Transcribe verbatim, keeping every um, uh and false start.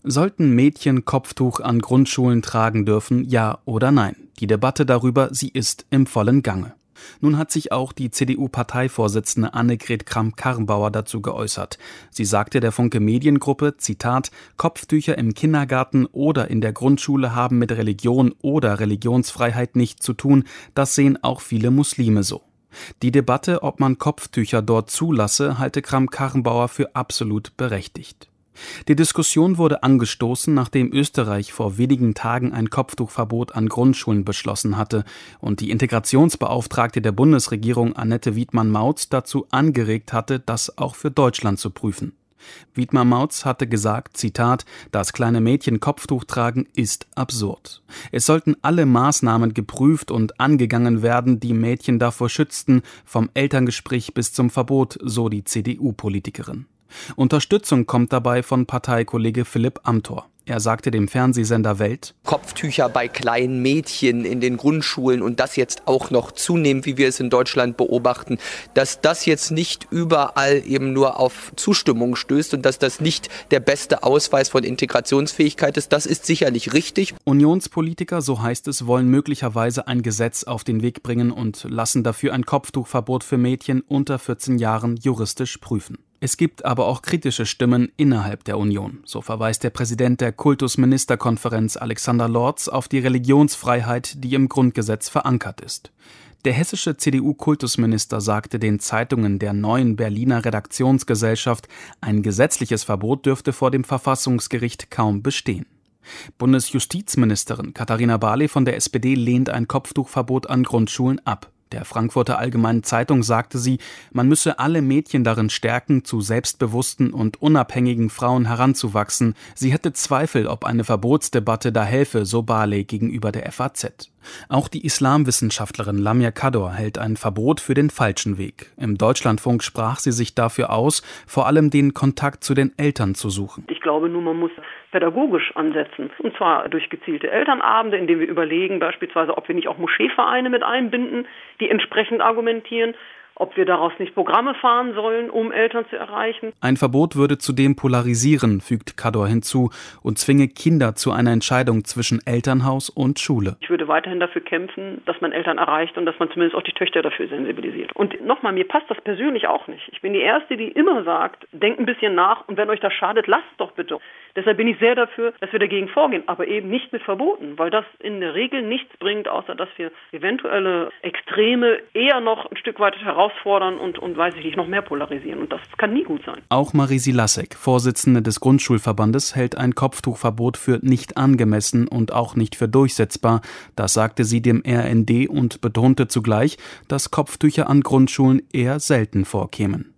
Sollten Mädchen Kopftuch an Grundschulen tragen dürfen, ja oder nein? Die Debatte darüber, sie ist im vollen Gange. Nun hat sich auch die C D U-Parteivorsitzende Annegret Kramp-Karrenbauer dazu geäußert. Sie sagte der Funke Mediengruppe, Zitat, Kopftücher im Kindergarten oder in der Grundschule haben mit Religion oder Religionsfreiheit nichts zu tun, das sehen auch viele Muslime so. Die Debatte, ob man Kopftücher dort zulasse, halte Kramp-Karrenbauer für absolut berechtigt. Die Diskussion wurde angestoßen, nachdem Österreich vor wenigen Tagen ein Kopftuchverbot an Grundschulen beschlossen hatte und die Integrationsbeauftragte der Bundesregierung Annette Wiedmann-Mautz dazu angeregt hatte, das auch für Deutschland zu prüfen. Wiedmann-Mautz hatte gesagt, Zitat, dass kleine Mädchen Kopftuch tragen, ist absurd. Es sollten alle Maßnahmen geprüft und angegangen werden, die Mädchen davor schützten, vom Elterngespräch bis zum Verbot, so die C D U-Politikerin. Unterstützung kommt dabei von Parteikollege Philipp Amthor. Er sagte dem Fernsehsender Welt: Kopftücher bei kleinen Mädchen in den Grundschulen und das jetzt auch noch zunehmend, wie wir es in Deutschland beobachten, dass das jetzt nicht überall eben nur auf Zustimmung stößt und dass das nicht der beste Ausweis von Integrationsfähigkeit ist, das ist sicherlich richtig. Unionspolitiker, so heißt es, wollen möglicherweise ein Gesetz auf den Weg bringen und lassen dafür ein Kopftuchverbot für Mädchen unter vierzehn Jahren juristisch prüfen. Es gibt aber auch kritische Stimmen innerhalb der Union. So verweist der Präsident der Kultusministerkonferenz Alexander Lorz auf die Religionsfreiheit, die im Grundgesetz verankert ist. Der hessische C D U-Kultusminister sagte den Zeitungen der Neuen Berliner Redaktionsgesellschaft, ein gesetzliches Verbot dürfte vor dem Verfassungsgericht kaum bestehen. Bundesjustizministerin Katharina Barley von der S P D lehnt ein Kopftuchverbot an Grundschulen ab. Der Frankfurter Allgemeinen Zeitung sagte sie, man müsse alle Mädchen darin stärken, zu selbstbewussten und unabhängigen Frauen heranzuwachsen. Sie hätte Zweifel, ob eine Verbotsdebatte da helfe, so Barley gegenüber der F A Z. Auch die Islamwissenschaftlerin Lamia Kador hält ein Verbot für den falschen Weg. Im Deutschlandfunk sprach sie sich dafür aus, vor allem den Kontakt zu den Eltern zu suchen. Ich glaube nur, man muss pädagogisch ansetzen. Und zwar durch gezielte Elternabende, indem wir überlegen beispielsweise, ob wir nicht auch Moscheevereine mit einbinden, die entsprechend argumentieren, ob wir daraus nicht Programme fahren sollen, um Eltern zu erreichen. Ein Verbot würde zudem polarisieren, fügt Kador hinzu, und zwinge Kinder zu einer Entscheidung zwischen Elternhaus und Schule. Ich würde weiterhin dafür kämpfen, dass man Eltern erreicht und dass man zumindest auch die Töchter dafür sensibilisiert. Und nochmal, mir passt das persönlich auch nicht. Ich bin die Erste, die immer sagt, denkt ein bisschen nach und wenn euch das schadet, lasst es doch bitte. Deshalb bin ich sehr dafür, dass wir dagegen vorgehen, aber eben nicht mit Verboten, weil das in der Regel nichts bringt, außer dass wir eventuelle Extreme eher noch ein Stück weit herausfordern und, und weiß ich nicht, noch mehr polarisieren. Und das kann nie gut sein. Auch Marisi Lasek, Vorsitzende des Grundschulverbandes, hält ein Kopftuchverbot für nicht angemessen und auch nicht für durchsetzbar. Das sagte sie dem R N D und betonte zugleich, dass Kopftücher an Grundschulen eher selten vorkämen.